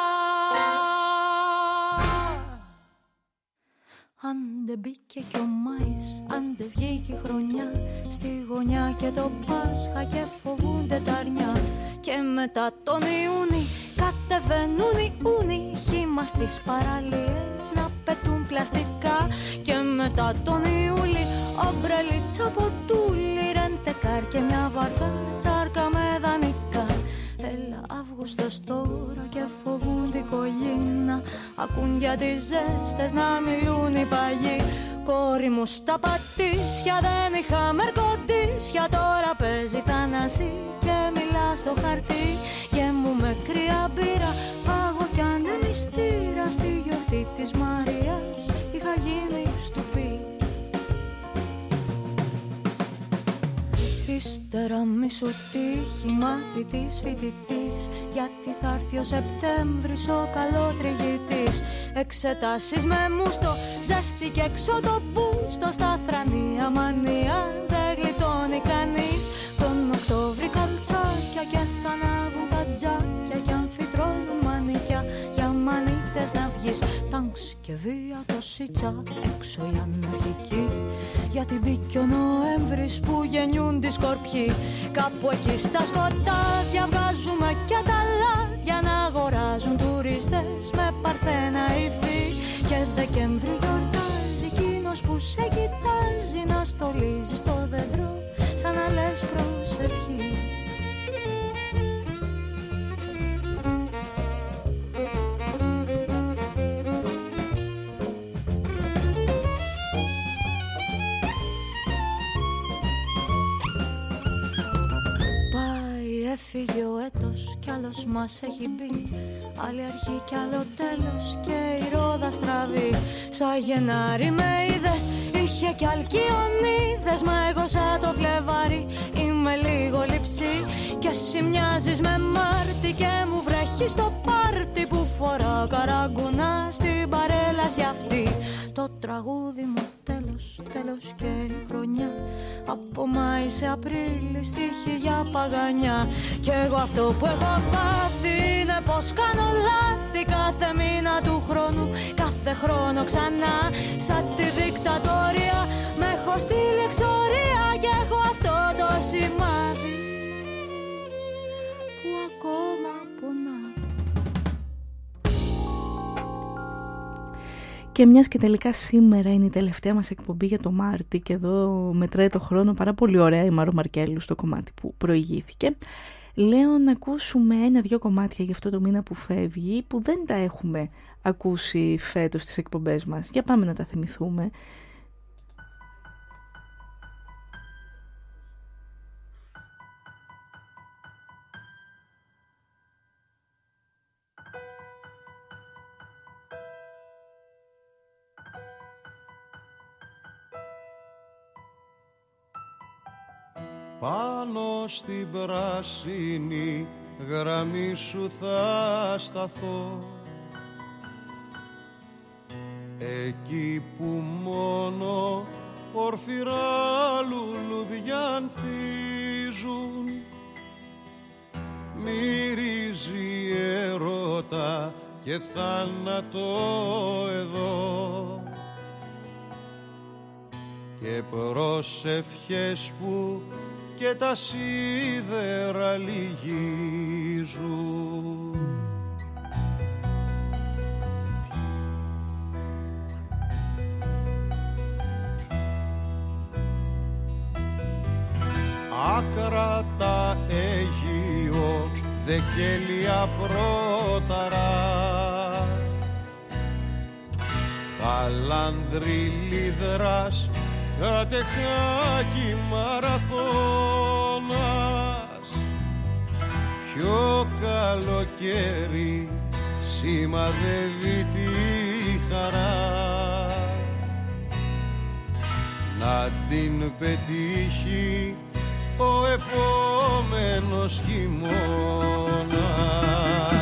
Αν δεν μπήκε κι ο Μάης, αν δεν βγήκε η χρονιά, στη γωνιά και το Πάσχα και φοβούνται τα αρνιά. Και μετά τον Ιούνι κατεβαίνουν οι ούνοι χύμα στις παραλίες να πετούν πλαστικά. Και μετά τον Ιούλη ομπρελίτσα ποτούλι, ρεντεκάρ και μια βαρκά τσάρκα με δανεικά. Έλα Αύγουστος τώρα και φοβούν την κογίνα, ακούν για τις ζέστες να μιλούν οι παγιοί. Κόρη μου στα πατήσια δεν είχα μερκοντήσια, τώρα παίζει θανάση και μιλά στο χαρτί. Γέμου με κρύα μπύρα, πάγω κι ανεμιστήρα, στη γιορτή της Μαρίας είχα γίνει στουπί. Ύστερα μη σου τύχει μαθητής φοιτητής, γιατί θα έρθει ο Σεπτέμβρης ο καλότριγητής. Εξετάσεις με μουστο, ζέστη και έξω το μπούστο, στα θρανία μανία δεν γλιτώνει κανείς. Τον Οκτώβρη καλτσάκια και θα ανάβουν τα τζάκια, κι αν φυτρώνουν μανίκια για μανίτες να βγεις. Τάγκς και βία το σίτσα έξω οι αναρχικοί, γιατί μπήκε ο Νοέμβρης που γεννιούν τις σκορπιοί. Κάπου εκεί στα σκοτάδια βγάζουμε κι τα λάδια να αγοράζουν τουρίστες με παρθένα υφή. Και Δεκέμβρη γιορτάζει εκείνος που σε κοιτάζει, να στολίζει στο δέντρο σαν να λες προσευχή. Έφυγε ο έτος κι άλλος μας έχει μπει, άλλη αρχή κι άλλο τέλος και η ρόδα στραβή. Σαν Γενάρη με είδες, είχε κι αλκιονίδες, μα εγώ σαν το Φλεβάρι είμαι λίγο λειψή. Και εσύ μοιάζεις με Μάρτι και μου βρέχει στο πάρτι, που φοράω καραγκουνά στην παρέλαση αυτή. Το τραγούδι μου τέλος, τέλος και η χρονιά, από Μάη σε Απρίλη στοίχη για παγανιά. Κι εγώ αυτό που έχω πάθει είναι πως κάνω λάθη κάθε μήνα του χρόνου, κάθε χρόνο ξανά. Σαν τη δικτατορία με έχω στείλει εξορία, και έχω αυτό το σημάδι που ακόμα πονά. Και μιας και τελικά σήμερα είναι η τελευταία μας εκπομπή για το Μάρτι, και εδώ μετράει το χρόνο πάρα πολύ ωραία η Μάρο Μαρκέλου στο κομμάτι που προηγήθηκε, λέω να ακούσουμε 1-2 κομμάτια για αυτό το μήνα που φεύγει, που δεν τα έχουμε ακούσει φέτος στις εκπομπές μας. Για πάμε να τα θυμηθούμε. Πάνω στην πράσινη γραμμή σου θα σταθώ, εκεί που μόνο ορφυρά λουλούδια ανθίζουν. Μυρίζει ερώτα και θάνατο εδώ, και προσευχές που και τα σίδερα λυγίζουν. Άκρατα Αίγυο, Δεκέλια Πρόταρα, Χαλάνδρη Λίδρας, Κατεχάκη Μαραθώνας. Ποιο καλοκαίρι σημαδεύει τη χαρά, να την πετύχει ο επόμενος χειμώνας.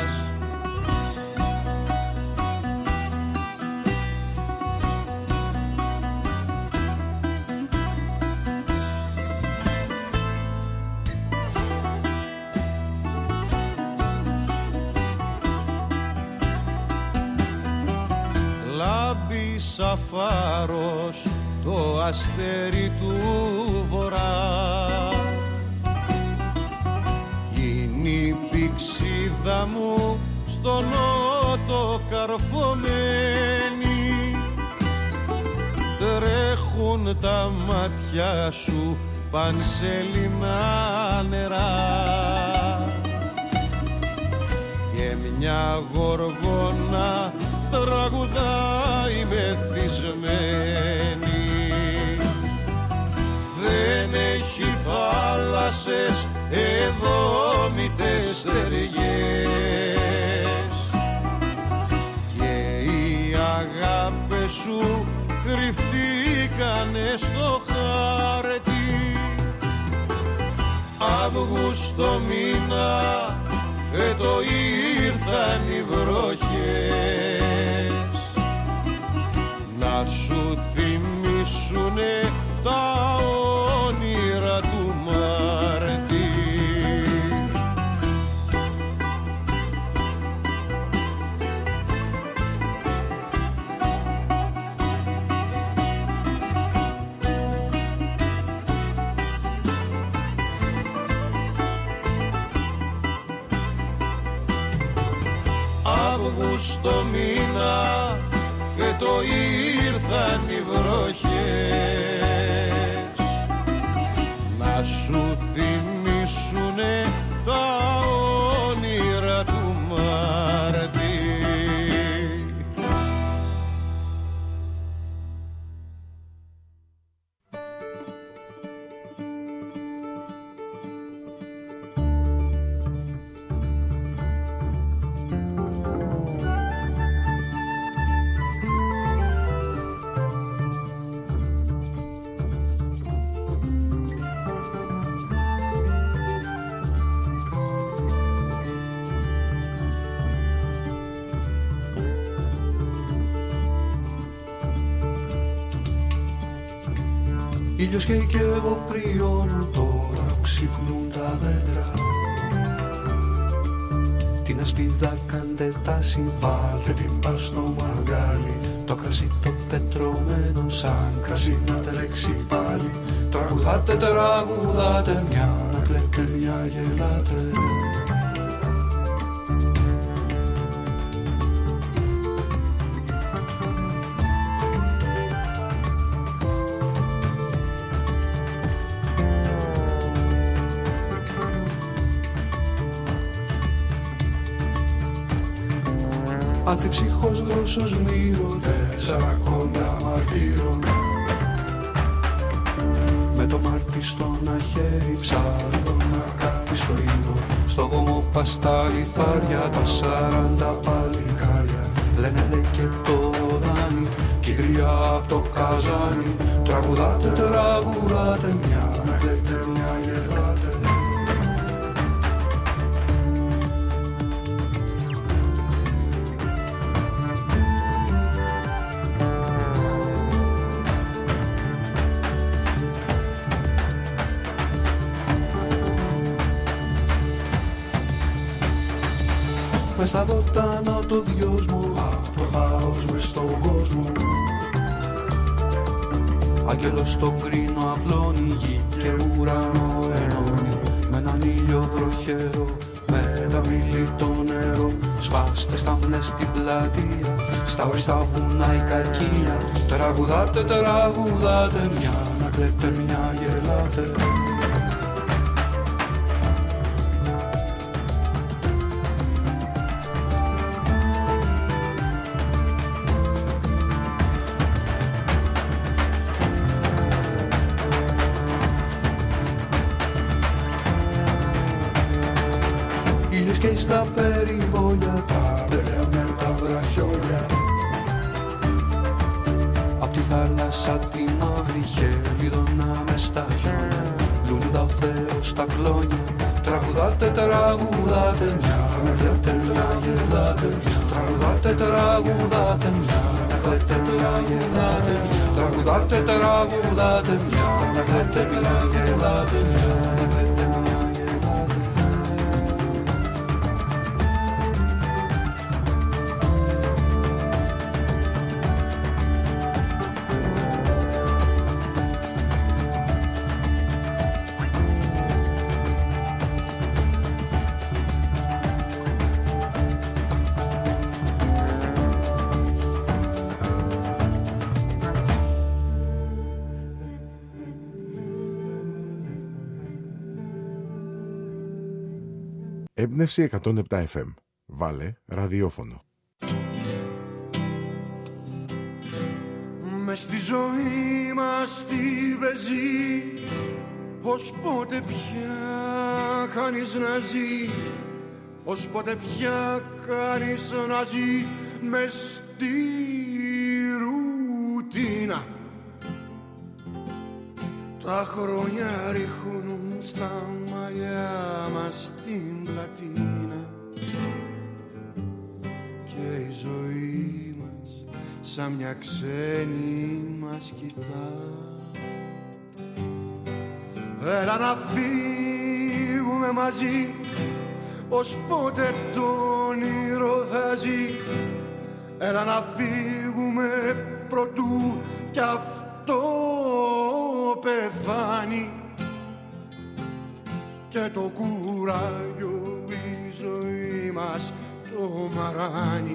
Λάμπει σαν φάρος το αστέρι του βορρά. Είναι η πηξίδα μου στο νότο καρφωμένη, τρέχουν τα μάτια σου πανσελινά νερά και μια γοργόνα τραγουδάει μεθυσμένη. Δεν έχει θάλασσες εδώ μητές στεριές και οι αγάπες σου κρυφτήκανε στο χάρτη. Αύγουστο μήνα φέτο ήρθαν οι βροχές να σου θυμίσουνε τα όνειρα του Μάρτη. Αύγουστο μήνα φέτο ήρθαν οι βροχές να σου θυμίσουνε τα όνειρα του Μάρτη. Ήλιος καίει και εγώ κρυώνω τώρα που ξυπνούν τα δέντρα. Την ασπίδα κάντε τάση, βάλτε την πας στο μαγκάλι. Το κρασί το πετρωμένο σαν κρασί να τρέξει πάλι. Τραγουδάτε, τραγουδάτε, μια να κλαίτε, μια γελάτε. Ανθυψυχός δρόσος μύρω, 4 κόντα μαρτύρων. Με το μάρτι στο ένα χέρι ψάχνω να κάθει στο ήλιο. Στο βωμό πας τα λιθάρια, τα 40 παλικάρια. Λένε λέει και το δάνει, κι η γριά απ' το καζάνι. Τραγουδάτε, τραγουδάτε, μια να κλαίτε, μια γελάτε. Μες στα βοτάνα το δυόσμο, απ' το χάος μες στον κόσμο. Άγγελος στον κρίνο απλώνει, γη και ουρανό ενώνει. Με έναν ήλιο βροχερό, με τα μήλι το νερό. Σπάστε στάμνες στην πλατεία, στα οριστά βουνά η κακία. Τραγουδάτε, τραγουδάτε, μια να κλαίτε, μια γελάτε. Και στα περιβόλια τα μπελέα με τα βραχιόλια. Απ' τη θάλασσα τη μαύρη χελιδώνα μες στα χιόνια. Λουλούδα ο Θεός στα κλόνια. Τραγουδάτε, τραγουδάτε, μια να κλαίτε, μια γελάτε. Τραγουδάτε, τραγουδάτε, μια να κλαίτε, μια γελάτε. Τραγουδάτε, τραγουδάτε, μια να κλαίτε, μια γελάτε. Έμπνευση 107 FM. Βάλε ραδιόφωνο. Μες στη ζωή μας τη πεζή, ως πότε πια κάνεις να ζει, ως πότε πια κάνεις να ζει μες στη ρουτίνα. Τα χρόνια ρίχνουν στα μαλλιά μας την πλατίνα και η ζωή μας σαν μια ξένη μας κοιτά. Έλα να φύγουμε μαζί, ως πότε το όνειρο θα ζει. Έλα να φύγουμε προτού κι αυτό πεθάνει και το κουράγιο η ζωή μας το μαράνει.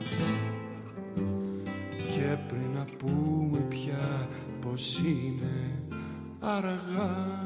Και πριν να πούμε πια πως είναι αργά,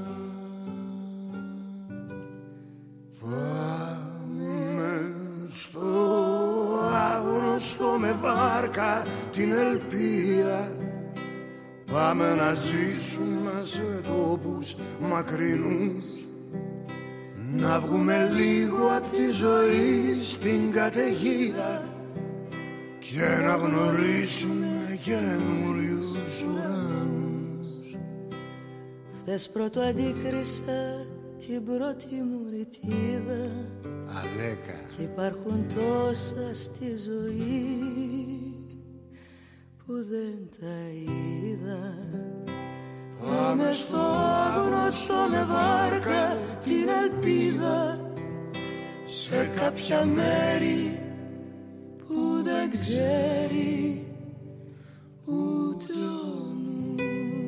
πάμε στο άγνωστο με βάρκα την ελπίδα. Πάμε να ζήσουμε σε τόπους μακρινούς, να βγούμε λίγο απ' τη ζωή στην καταιγίδα και να γνωρίσουμε καινούριους ουρανούς. Χθες πρώτο αντίκρισα την πρώτη μου ρητίδα, Αλέκα, και υπάρχουν τόσα στη ζωή που δεν τα είδα. Πάμε στο άγνωστο με βάρκα την ελπίδα σε κάποια μέρη που δεν ξέρει ούτε ο νους.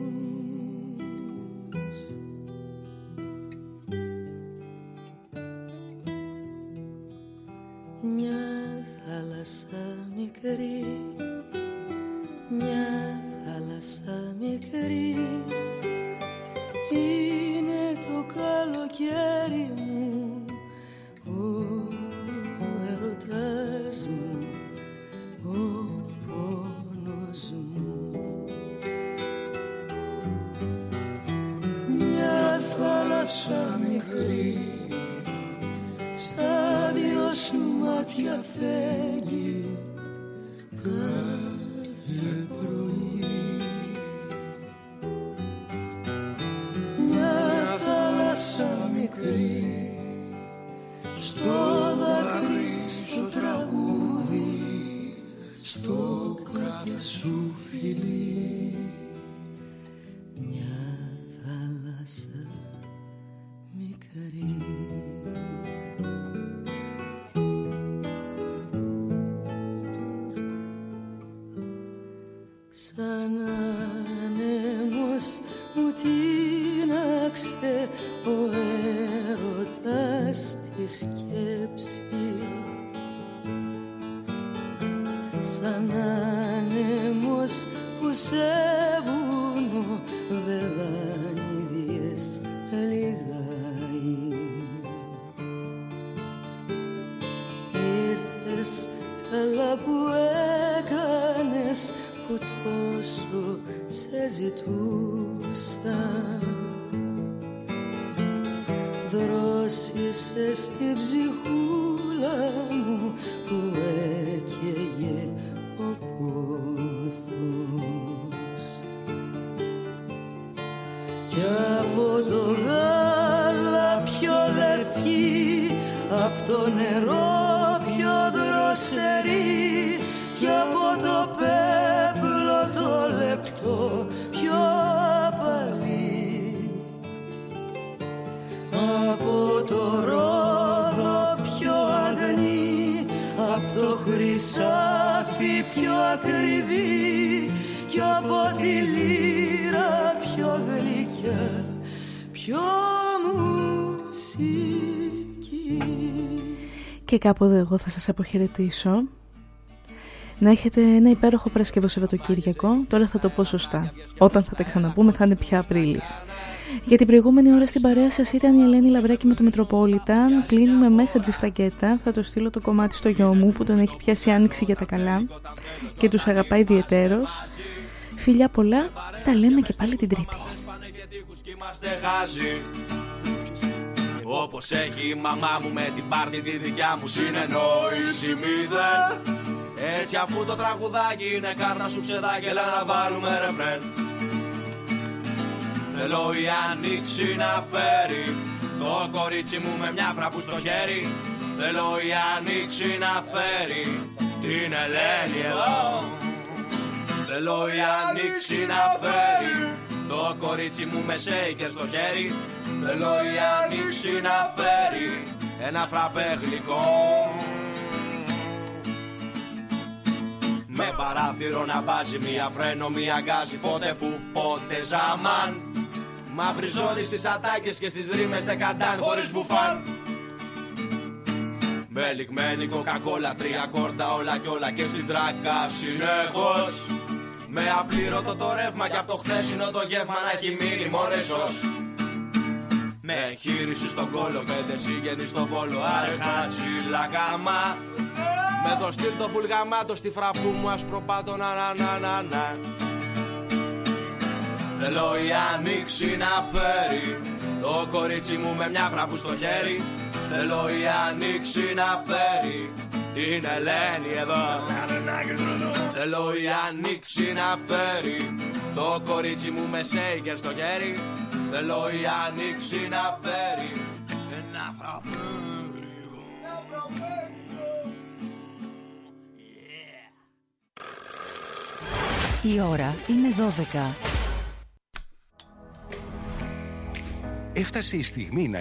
Μια θάλασσα μικρή, μια θάλασσα μικρή, είναι το καλοκαίρι μου, ο έρωτας μου, ο πόνος μου. Μια θάλασσα μικρή, στα δυο σου μάτια φέγγει κάθε πρωί. Μια θάλασσα μικρή, στο δάκρυ, στο τραγούδι, στο κάθε σου φιλί. Μια θάλασσα μικρή. Σαν άνεμος μου τίναξε ο έρωτας τη σκέψη. Σαν άνεμος που σε βουνό βελάνιδιες λιγάει. Ήρθες καλά που έκανες, που τόσο σε ζητούσα. Δρόσισες την ψυχούλα μου που έκαιγε ο πόθος. Κι από το γάλα πιο λευκή, απ' το νερό πιο δροσερή, κι από το πέπλο το λεπτό πιο απαλή, από το ρόδο πιο αγνή, απ' το χρυσάφι πιο ακριβή, κι από τη λύρα πιο γλυκιά, πιο μουσική. Και κάπου εδώ εγώ θα σας αποχαιρετήσω. Να έχετε ένα υπέροχο Παρασκευό Σαββατοκύριακο. Τώρα θα το πω σωστά. Όταν θα τα ξαναπούμε θα είναι πια Απρίλης. Για την προηγούμενη ώρα στην παρέα σας ήταν η Ελένη Λαβράκη με το Μετροπόλιταν. Κλείνουμε με Χατζηφραγκέτα. Θα το στείλω το κομμάτι στο γιο μου που τον έχει πιάσει άνοιξη για τα καλά και τους αγαπάει ιδιαιτέρως. Φιλιά πολλά, τα λέμε και πάλι την Τρίτη. Όπως έχει η μαμά μου με την πάρτι τη δικιά μου συνεννόηση μηδέν. Έτσι αφού το τραγουδάκι είναι κάρτα σου ξεδάκι, έλα να βάλουμε ρεφρέν. Θέλω η άνοιξη να φέρει το κορίτσι μου με μια φραπού στο χέρι. Θέλω η άνοιξη να φέρει την Ελένη εδώ. Θέλω η άνοιξη να φέρει το κορίτσι μου με σέικερ στο χέρι. Θέλω η άνοιξη να φέρει ένα φραπέ γλυκό. Με παράθυρο να βάζει, μία φρένο, μία γκάζι. Πότε φου, πότε ζαμάν. Μαύρη ζώνη στις ατάκες και στις δρύμες δεκαντάν χωρίς μπουφάν. Με λιγμένη κοκακόλα, 3 κόρτα όλα κι όλα και στην τράκα συνεχώς. Με απλήρωτο το ρεύμα και απ' το χθέσινο το γεύμα να έχει μείνει μόνο ίσως. Με εγχείρηση στον κόλο, 5 συγγενείς στο Βόλο, άρε χατσίλα γάμα. Με το στυλ το βουλγαμάτο στη φραπού μου ασπροπάτω να να να να να. Θέλω η άνοιξη να φέρει το κορίτσι μου με μια φραπού στο χέρι. Θέλω η άνοιξη να φέρει την Ελένη εδώ. Θέλω η άνοιξη να φέρει το κορίτσι μου με σέικερ στο χέρι. Θέλω η άνοιξη να φέρει ένα φραπέ. Η ώρα είναι 12. Έφτασε η στιγμή να